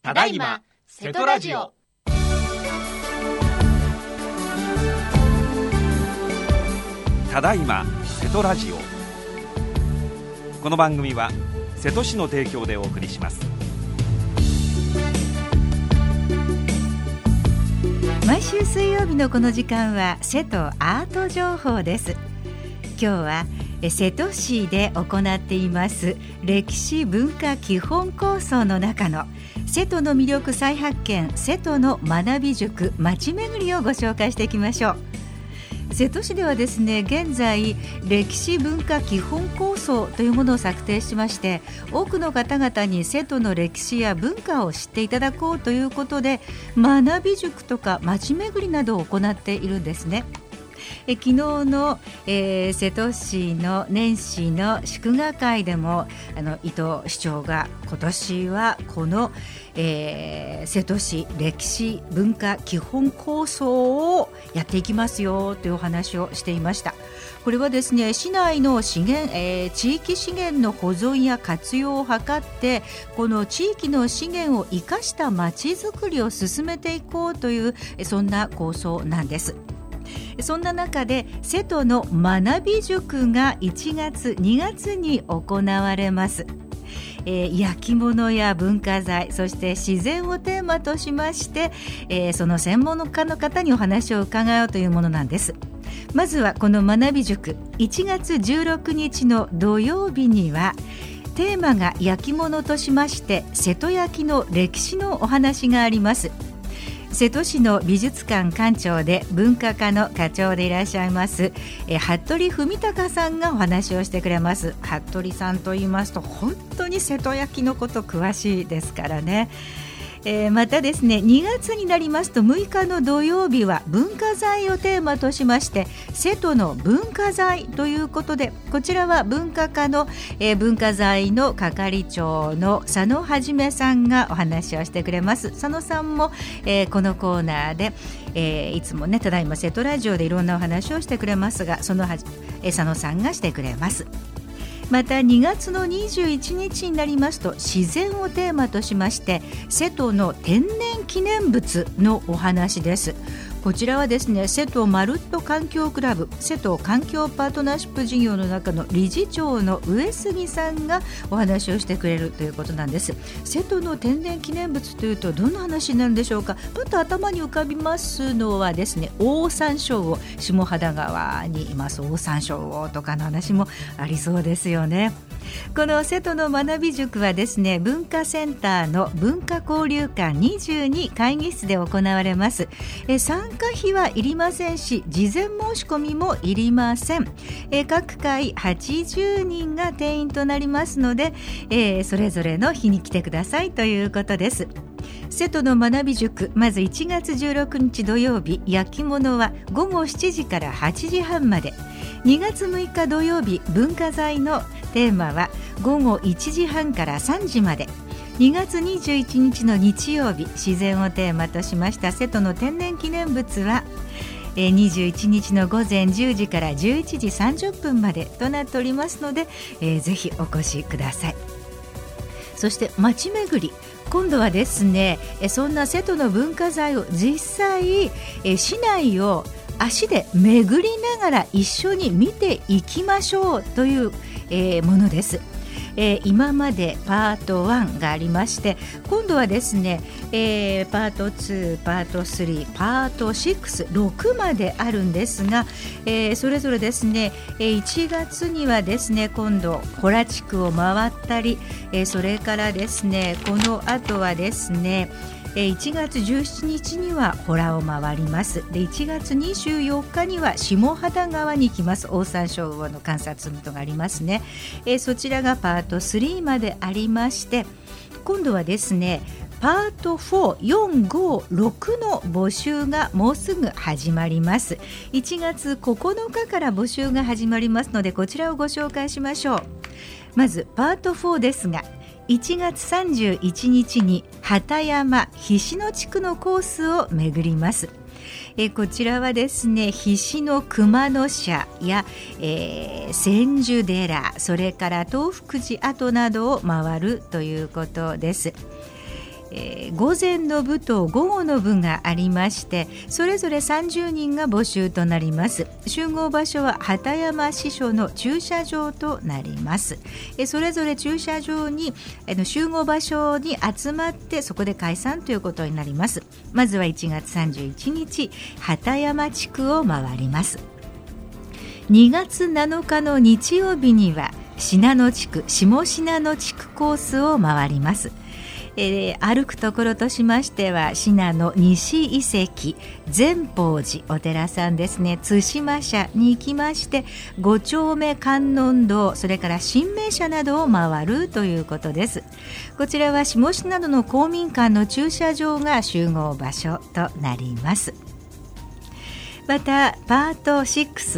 ただいま瀬戸ラジオ。 ただいま瀬戸ラジオ。この番組は瀬戸市の提供でお送りします。 毎週水曜日のこの時間は瀬戸アート情報です。今日は瀬戸市で行っています歴史文化基本構想の中の瀬戸の魅力再発見、瀬戸の学び塾まちめぐりをご紹介していきましょう。瀬戸市ではですね、現在歴史文化基本構想というものを策定しまして、多くの方々に瀬戸の歴史や文化を知っていただこうということで、学び塾とかまちめぐりなどを行っているんですね。昨日の、瀬戸市の年始の祝賀会でも伊藤市長が今年はこの、瀬戸市歴史文化基本構想をやっていきますよというお話をしていました。これはですね、市内の資源、地域資源の保存や活用を図って、この地域の資源を生かしたまちづくりを進めていこうというそんな構想なんです。そんな中で瀬戸の学び塾が1月2月に行われます。焼き物や文化財、そして自然をテーマとしまして、その専門家の方にお話を伺おうというものなんです。まずはこの学び塾、1月16日の土曜日にはテーマが焼き物としまして瀬戸焼の歴史のお話があります。瀬戸市の美術館館長で文化課の課長でいらっしゃいます服部文隆さんがお話をしてくれます。服部さんと言いますと本当に瀬戸焼のこと詳しいですからね。またですね、2月になりますと6日の土曜日は文化財をテーマとしまして瀬戸の文化財ということで、こちらは文化課の、文化財の係長の佐野はじめさんがお話をしてくれます。佐野さんも、このコーナーで、いつもね、ただいま瀬戸ラジオでいろんなお話をしてくれますが、佐野さんがしてくれます。また2月の21日になりますと自然をテーマとしまして瀬戸の天然記念物のお話です。こちらはですね、瀬戸まるっと環境クラブ瀬戸環境パートナーシップ事業の中の理事長の上杉さんがお話をしてくれるということなんです。瀬戸の天然記念物というとどんな話になるんでしょうか。パッと頭に浮かびますのはですね、オオサンショウウオ、下秦川にいますオオサンショウウオとかの話もありそうですよね。この瀬戸の学び塾はですね、文化センターの文化交流館22会議室で行われます。参加費はいりませんし事前申し込みもいりません。各回80人が定員となりますので、それぞれの日に来てくださいということです。瀬戸の学び塾、まず1月16日土曜日、焼き物は午後7時から8時半まで。2月6日土曜日、文化財のテーマは午後1時半から3時まで。2月21日の日曜日、自然をテーマとしました瀬戸の天然記念物は21日の午前10時から11時30分までとなっておりますので、ぜひお越しください。そして街巡り、今度はですね、そんな瀬戸の文化財を実際、市内を足で巡りながら一緒に見ていきましょうという、ものです。今までパート1がありまして、今度はですね、パート2、パート3、パート6、6まであるんですが、それぞれですね、1月にはですね、今度洞地区を回ったり、それからですね、この後はですね、1月17日には洞を回ります。で、1月24日には下秦川に行きます。オオサンショウウオの観察ルートがありますね。そちらがパート3までありまして、今度はですね、パート4、4、5、6の募集がもうすぐ始まります。1月9日から募集が始まりますので、こちらをご紹介しましょう。まずパート4ですが、1月31日に畑山菱野地区のコースを巡ります。こちらはですね、菱野熊野社や、千住寺、それから東福寺跡などを回るということです。 午前の部と午後の部がありまして、それぞれ30人が募集となります。集合場所は畑山支所の駐車場となります。それぞれ駐車場に集合場所に集まってそこで解散ということになります。まずは1月31日畑山地区を回ります。2月7日の日曜日には信濃地区、下信濃地区コースを回ります。歩くところとしましては信濃西遺跡、善宝寺お寺さんですね、対馬社に行きまして5丁目観音堂、それから新名社などを回るということです。こちらは下信濃の公民館の駐車場が集合場所となります。またパート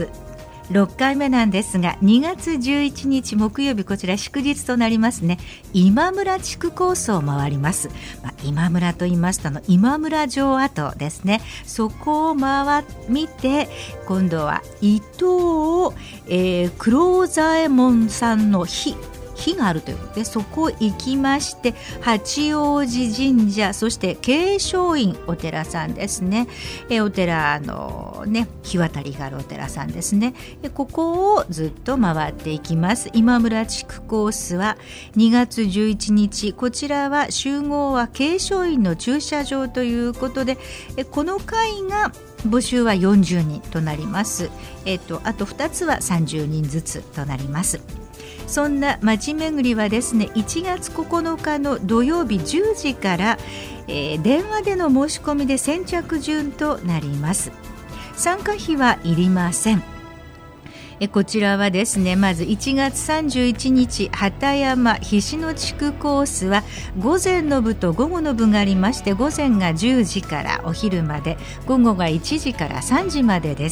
6回目なんですが、2月11日木曜日、こちら祝日となりますね。今村地区コースを回ります。今村と言いますと今村城跡ですね。そこを見て、今度は伊東、黒左衛門さんの碑があるということで、そこ行きまして八王子神社、そして慶祥院お寺さんですね。お寺の日渡りがあるお寺さんですね。ここをずっと回っていきます。今村地区コースは2月11日、こちらは集合は慶祥院の駐車場ということで、この回が募集は40人となります。あと2つは30人ずつとなります。そんな街巡りはですね、1月9日の土曜日10時から、電話での申し込みで先着順となります。参加費はいりません。こちらはですね、まず1月31日畑山菱野地区コースは午前の部と午後の部がありまして、午前が10時からお昼まで、午後が1時から3時までです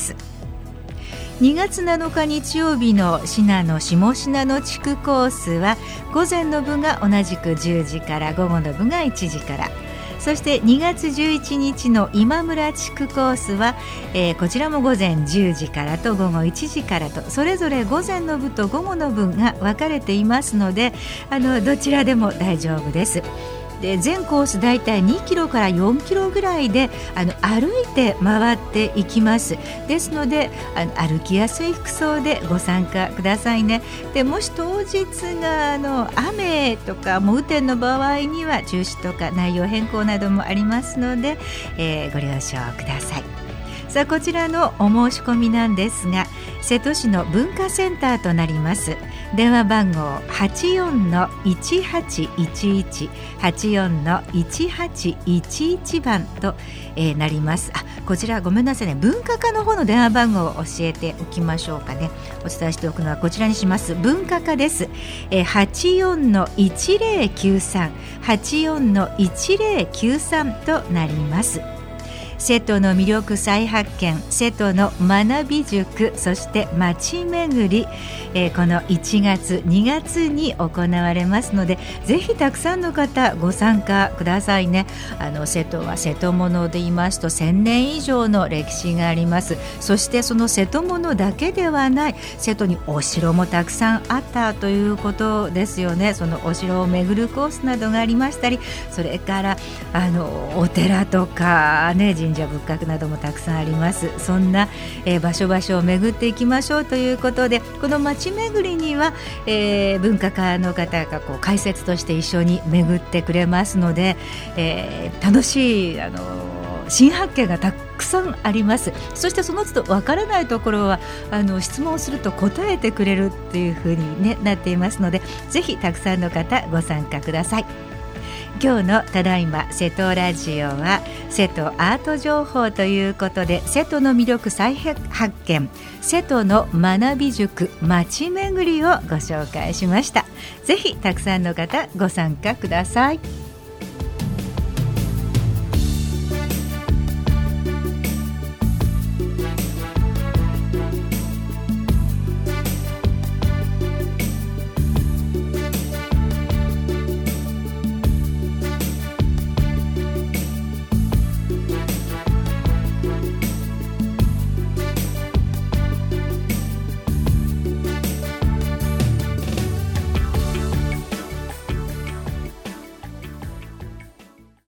。2月7日日曜日の信濃下信濃地区コースは午前の部が同じく10時から、午後の部が1時から、そして2月11日の今村地区コースは、こちらも午前10時からと午後1時からと、それぞれ午前の部と午後の部が分かれていますので、どちらでも大丈夫です。で、全コースだいたい2キロから4キロぐらいで歩いて回っていきます。ですので歩きやすい服装でご参加くださいね。で、もし当日が雨とか雨天の場合には中止とか内容変更などもありますので、ご了承ください。さあ、こちらのお申し込みなんですが、瀬戸市の文化センターとなります。電話番号 84-1811 84-1811 番と、なります。こちらごめんなさいね、文化課の方の電話番号を教えておきましょうかね。お伝えしておくのはこちらにします。文化課です。84-1093 84-1093となります。瀬戸の魅力再発見、瀬戸の学び塾、そして街巡り、この1月2月に行われますので、ぜひたくさんの方ご参加くださいね。瀬戸は瀬戸物で言いますと1000年以上の歴史があります。そしてその瀬戸物だけではない、瀬戸にお城もたくさんあったということですよね。そのお城を巡るコースなどがありましたり、それからお寺とかね、神社仏閣などもたくさんあります。そんな、場所々を巡っていきましょうということで、この街巡りには、文化課の方が解説として一緒に巡ってくれますので、楽しい新発見がたくさんあります。そしてその都度わからないところは質問をすると答えてくれるっていう風に、なっていますので、ぜひたくさんの方ご参加ください。今日のただいま瀬戸ラジオは瀬戸アート情報ということで、瀬戸の魅力再発見、瀬戸の学び塾街巡りをご紹介しました。ぜひたくさんの方ご参加ください。